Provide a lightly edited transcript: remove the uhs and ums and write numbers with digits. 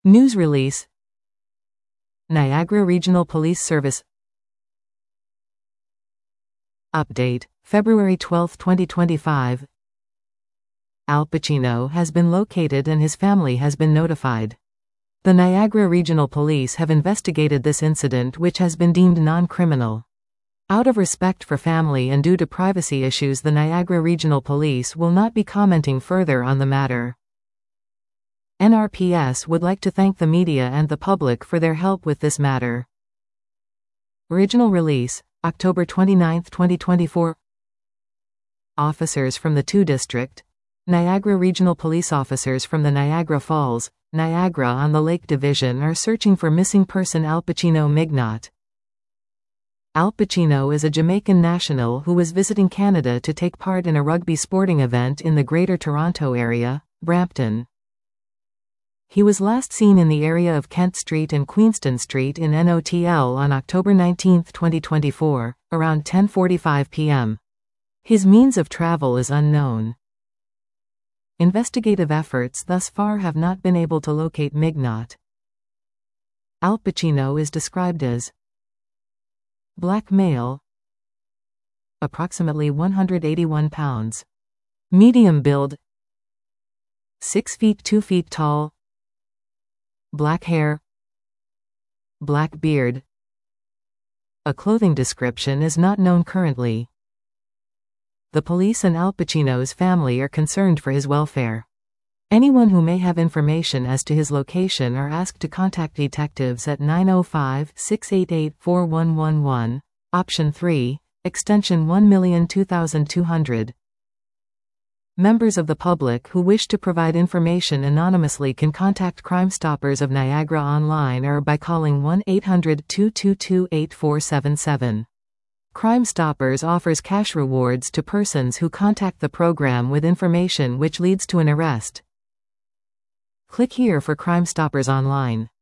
News release. Niagara Regional Police Service. Update, February 12, 2025. Al Pacino has been located and his family has been notified. The Niagara Regional Police have investigated this incident, which has been deemed non-criminal. Out of respect for family and due to privacy issues, the Niagara Regional Police will not be commenting further on the matter. NRPS would like to thank the media and the public for their help with this matter. Original release, October 29, 2024. Officers from the 2 District, Niagara Regional Police officers from the Niagara Falls, Niagara-on-the-Lake Division are searching for missing person Al Pacino Mignot. Al Pacino is a Jamaican national who was visiting Canada to take part in a rugby sporting event in the Greater Toronto Area, Brampton. He was last seen in the area of Kent Street and Queenston Street in NOTL on October 19, 2024, around 10:45 p.m. His means of travel is unknown. Investigative efforts thus far have not been able to locate Mignot. Al Pacino is described as black male, approximately 181 pounds, medium build, 6 feet 2 feet tall, black hair, black beard. A clothing description is not known currently. The police and Al Pacino's family are concerned for his welfare. Anyone who may have information as to his location are asked to contact detectives at 905-688-4111, option 3, extension 1,002,200. Members of the public who wish to provide information anonymously can contact Crime Stoppers of Niagara online or by calling 1-800-222-8477. Crime Stoppers offers cash rewards to persons who contact the program with information which leads to an arrest. Click here for Crime Stoppers online.